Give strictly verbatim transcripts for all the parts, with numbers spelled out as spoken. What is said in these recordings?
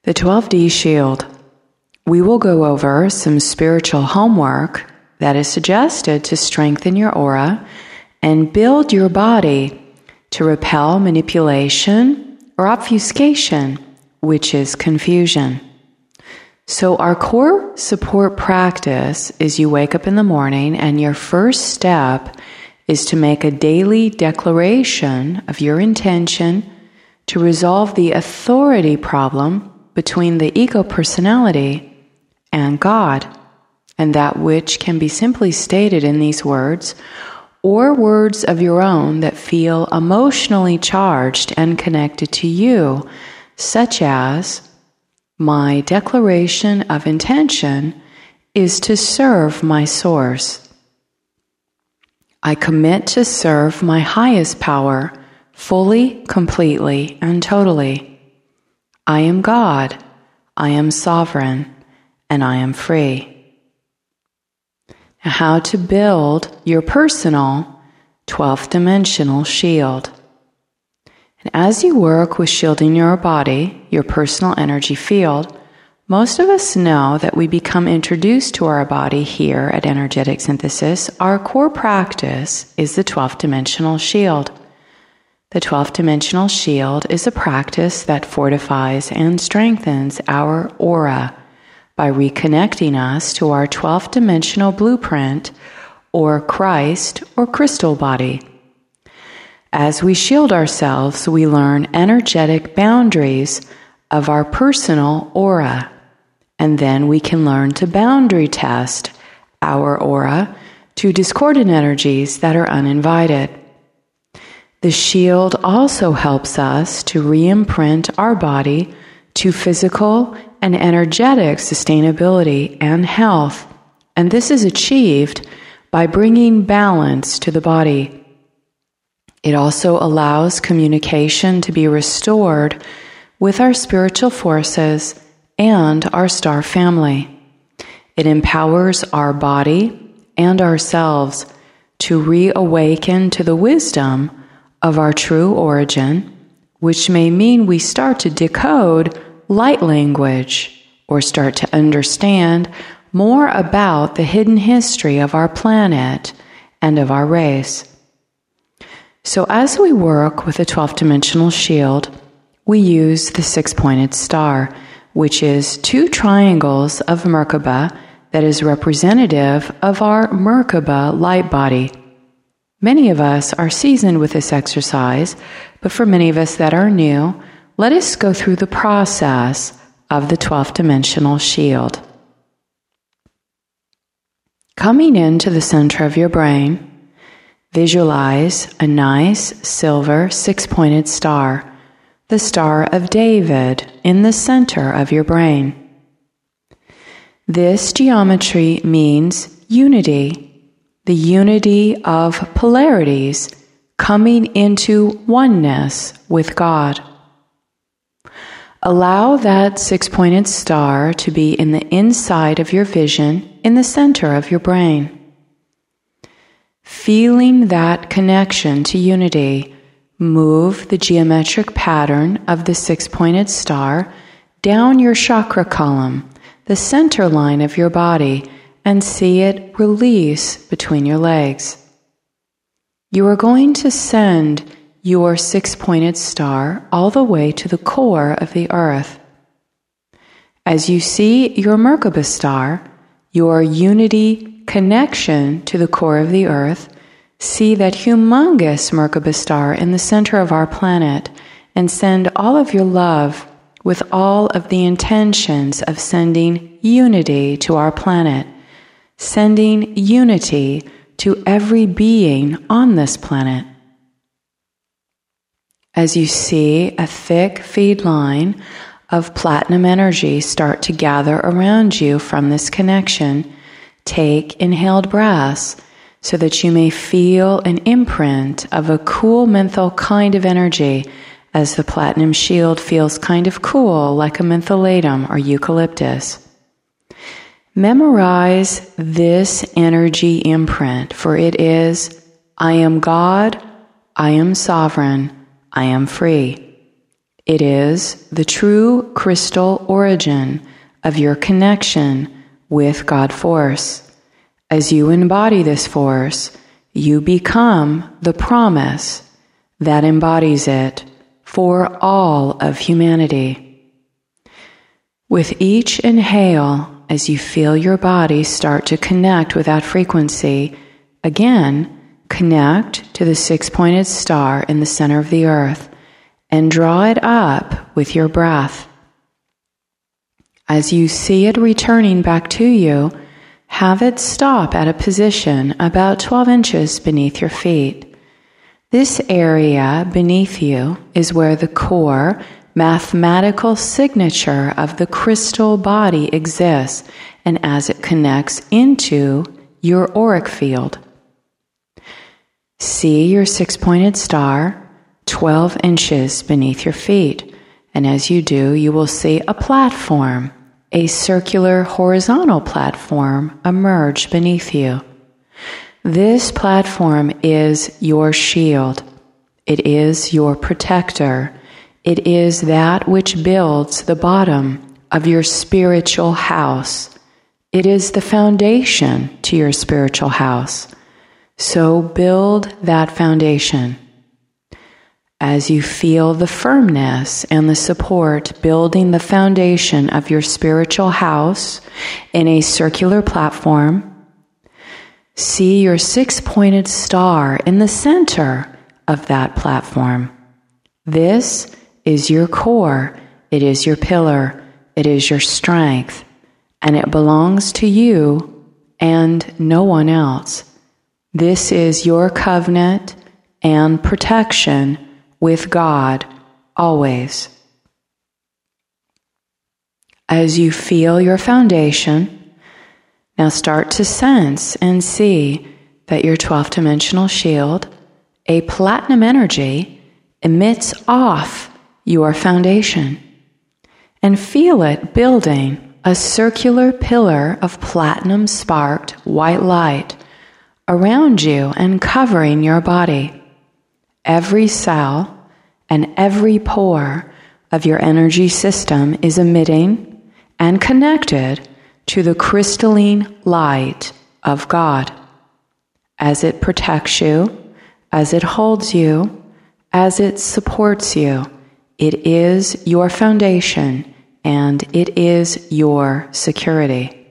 The twelve D Shield. We will go over some spiritual homework that is suggested to strengthen your aura and build your body to repel manipulation or obfuscation, which is confusion. So our core support practice is you wake up in the morning and your first step is to make a daily declaration of your intention to resolve the authority problem between the ego personality and God, and that which can be simply stated in these words, or words of your own that feel emotionally charged and connected to you, such as, my declaration of intention is to serve my source. I commit to serve my highest power fully, completely, and totally. I am God, I am sovereign, and I am free. Now, how to build your personal twelfth dimensional shield. And as you work with shielding your body, your personal energy field, most of us know that we become introduced to our body here at Energetic Synthesis. Our core practice is the twelfth dimensional shield. The twelfth dimensional shield is a practice that fortifies and strengthens our aura by reconnecting us to our twelfth dimensional blueprint or Christ or crystal body. As we shield ourselves, we learn energetic boundaries of our personal aura, and then we can learn to boundary test our aura to discordant energies that are uninvited. The shield also helps us to re-imprint our body to physical and energetic sustainability and health, and this is achieved by bringing balance to the body. It also allows communication to be restored with our spiritual forces and our star family. It empowers our body and ourselves to reawaken to the wisdom of our true origin, which may mean we start to decode light language or start to understand more about the hidden history of our planet and of our race. So as we work with the twelfth dimensional shield, we use the six-pointed star, which is two triangles of Merkaba that is representative of our Merkaba light body. Many of us are seasoned with this exercise, but for many of us that are new, let us go through the process of the twelfth dimensional shield. Coming into the center of your brain, visualize a nice silver six-pointed star, the Star of David, in the center of your brain. This geometry means unity. The unity of polarities coming into oneness with God. Allow that six-pointed star to be in the inside of your vision, in the center of your brain. Feeling that connection to unity, move the geometric pattern of the six-pointed star down your chakra column, the center line of your body, and see it release between your legs. You are going to send your six-pointed star all the way to the core of the earth. As you see your Merkaba star, your unity connection to the core of the earth, see that humongous Merkaba star in the center of our planet and send all of your love with all of the intentions of sending unity to our planet, sending unity to every being on this planet. As you see a thick feed line of platinum energy start to gather around you from this connection, take inhaled breaths so that you may feel an imprint of a cool menthol kind of energy as the platinum shield feels kind of cool like a mentholatum or eucalyptus. Memorize this energy imprint, for it is, I am God, I am sovereign, I am free. It is the true crystal origin of your connection with God Force. As you embody this force, you become the promise that embodies it for all of humanity. With each inhale, as you feel your body start to connect with that frequency, again, connect to the six-pointed star in the center of the earth and draw it up with your breath. As you see it returning back to you, have it stop at a position about twelve inches beneath your feet. This area beneath you is where the core mathematical signature of the crystal body exists, and as it connects into your auric field. See your six-pointed star twelve inches beneath your feet, and as you do, you will see a platform, a circular horizontal platform emerge beneath you. This platform is your shield. It is your protector. It is that which builds the bottom of your spiritual house. It is the foundation to your spiritual house. So build that foundation. As you feel the firmness and the support building the foundation of your spiritual house in a circular platform, see your six-pointed star in the center of that platform. This is your core, it is your pillar, it is your strength, and it belongs to you and no one else. This is your covenant and protection with God always. As you feel your foundation, now start to sense and see that your twelfth dimensional shield, a platinum energy, emits off your foundation, and feel it building a circular pillar of platinum sparked white light around you and covering your body. Every cell and every pore of your energy system is emitting and connected to the crystalline light of God. As it protects you, as it holds you, as it supports you, it is your foundation and it is your security.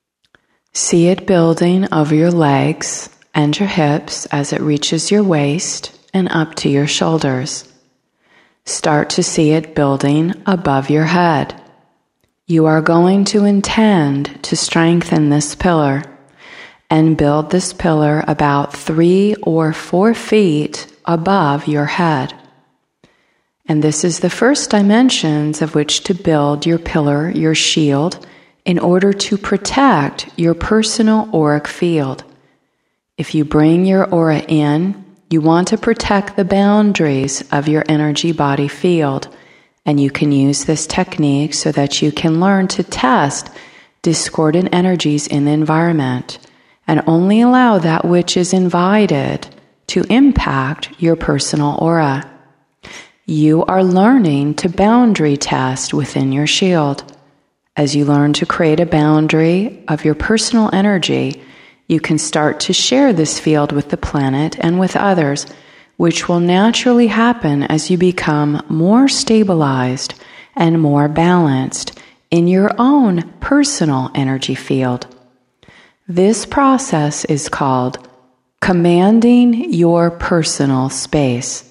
See it building over your legs and your hips as it reaches your waist and up to your shoulders. Start to see it building above your head. You are going to intend to strengthen this pillar and build this pillar about three or four feet above your head. And this is the first dimensions of which to build your pillar, your shield, in order to protect your personal auric field. If you bring your aura in, you want to protect the boundaries of your energy body field, and you can use this technique so that you can learn to test discordant energies in the environment and only allow that which is invited to impact your personal aura. You are learning to boundary test within your shield. As you learn to create a boundary of your personal energy, you can start to share this field with the planet and with others, which will naturally happen as you become more stabilized and more balanced in your own personal energy field. This process is called commanding your personal space.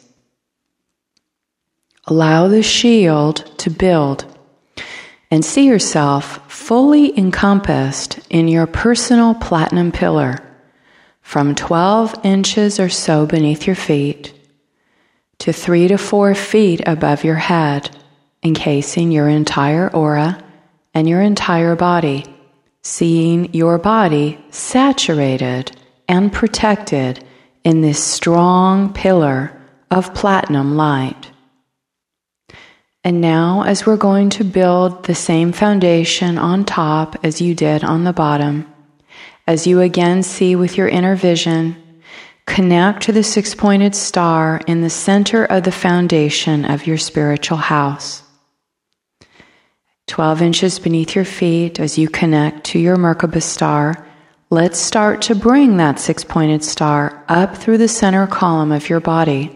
Allow the shield to build and see yourself fully encompassed in your personal platinum pillar from twelve inches or so beneath your feet to three to four feet above your head, encasing your entire aura and your entire body, seeing your body saturated and protected in this strong pillar of platinum light. And now, as we're going to build the same foundation on top as you did on the bottom, as you again see with your inner vision, connect to the six-pointed star in the center of the foundation of your spiritual house. twelve inches beneath your feet as you connect to your Merkaba star, let's start to bring that six-pointed star up through the center column of your body.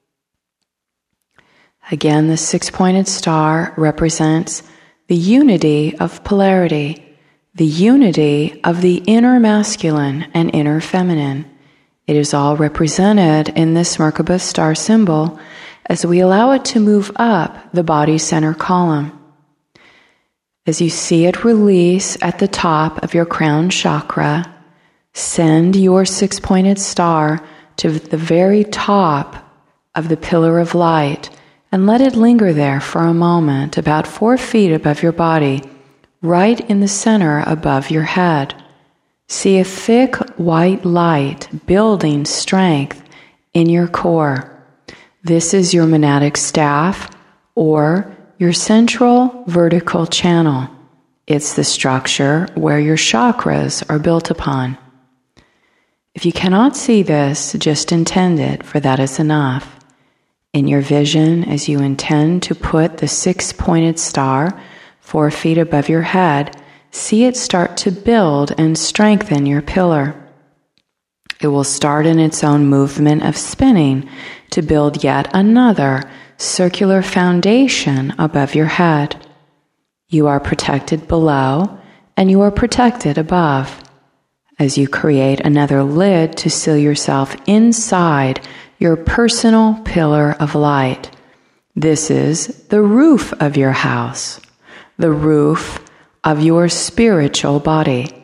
Again, the six-pointed star represents the unity of polarity, the unity of the inner masculine and inner feminine. It is all represented in this Merkaba star symbol as we allow it to move up the body center column. As you see it release at the top of your crown chakra, send your six-pointed star to the very top of the pillar of light and let it linger there for a moment, about four feet above your body, right in the center above your head. See a thick white light building strength in your core. This is your monadic staff or your central vertical channel. It's the structure where your chakras are built upon. If you cannot see this, just intend it, for that is enough. In your vision, as you intend to put the six-pointed star four feet above your head, see it start to build and strengthen your pillar. It will start in its own movement of spinning to build yet another circular foundation above your head. You are protected below and you are protected above. As you create another lid to seal yourself inside your personal pillar of light. This is the roof of your house, the roof of your spiritual body.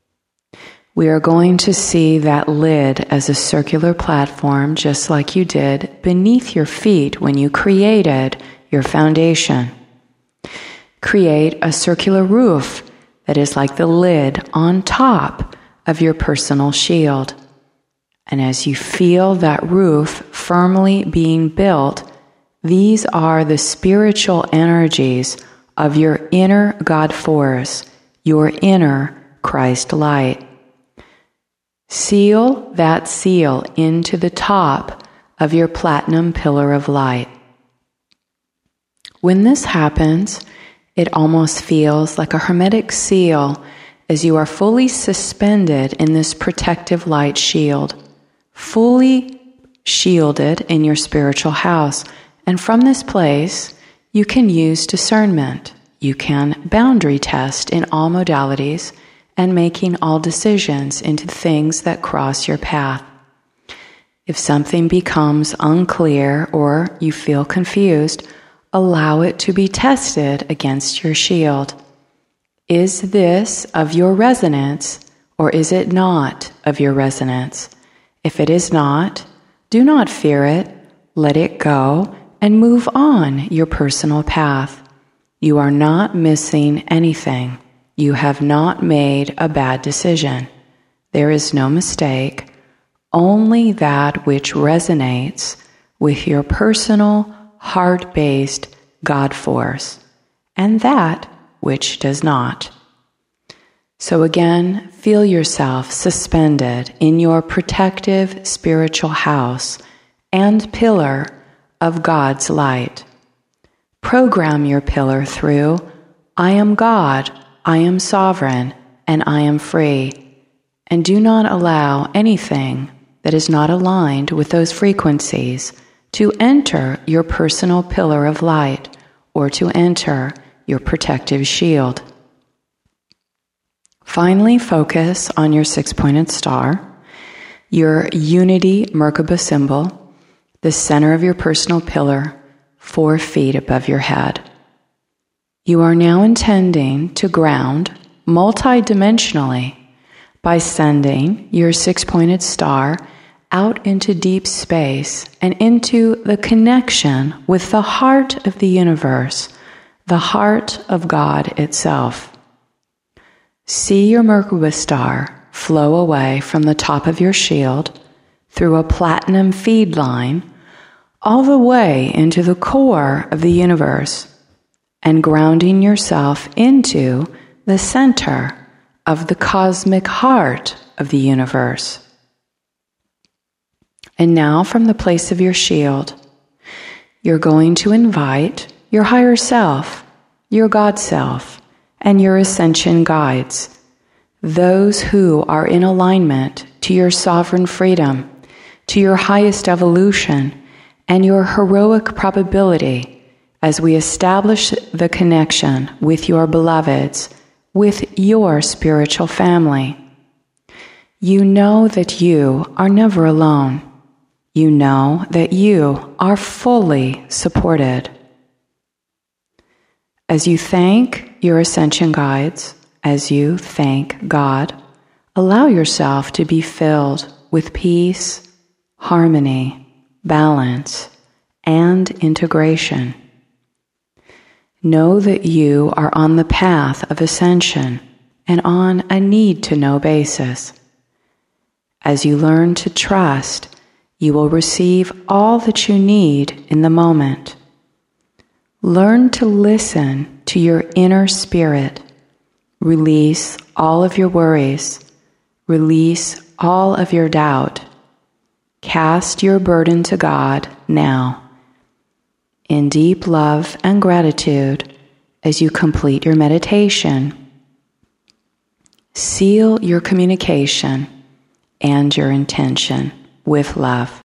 We are going to see that lid as a circular platform, just like you did beneath your feet when you created your foundation. Create a circular roof that is like the lid on top of your personal shield. And as you feel that roof firmly being built, these are the spiritual energies of your inner God force, your inner Christ light. Seal that seal into the top of your platinum pillar of light. When this happens, it almost feels like a hermetic seal as you are fully suspended in this protective light shield, fully shielded in your spiritual house. And from this place, you can use discernment. You can boundary test in all modalities and making all decisions into things that cross your path. If something becomes unclear or you feel confused, allow it to be tested against your shield. Is this of your resonance, or is it not of your resonance? If it is not, do not fear it, let it go, and move on your personal path. You are not missing anything. You have not made a bad decision. There is no mistake, only that which resonates with your personal, heart-based God force, and that which does not. So again, feel yourself suspended in your protective spiritual house and pillar of God's light. Program your pillar through, I am God, I am sovereign, and I am free. And do not allow anything that is not aligned with those frequencies to enter your personal pillar of light or to enter your protective shield. Finally, focus on your six-pointed star, your unity Merkaba symbol, the center of your personal pillar, four feet above your head. You are now intending to ground multidimensionally by sending your six-pointed star out into deep space and into the connection with the heart of the universe, the heart of God itself. See your Merkaba star flow away from the top of your shield through a platinum feed line all the way into the core of the universe and grounding yourself into the center of the cosmic heart of the universe. And now from the place of your shield, you're going to invite your higher self, your God self, and your ascension guides, those who are in alignment to your sovereign freedom, to your highest evolution, and your heroic probability as we establish the connection with your beloveds, with your spiritual family. You know that you are never alone. You know that you are fully supported. As you thank your ascension guides, as you thank God, allow yourself to be filled with peace, harmony, balance, and integration. Know that you are on the path of ascension and on a need-to-know basis. As you learn to trust, you will receive all that you need in the moment. Learn to listen to your inner spirit. Release all of your worries. Release all of your doubt. Cast your burden to God now, in deep love and gratitude as you complete your meditation. Seal your communication and your intention with love.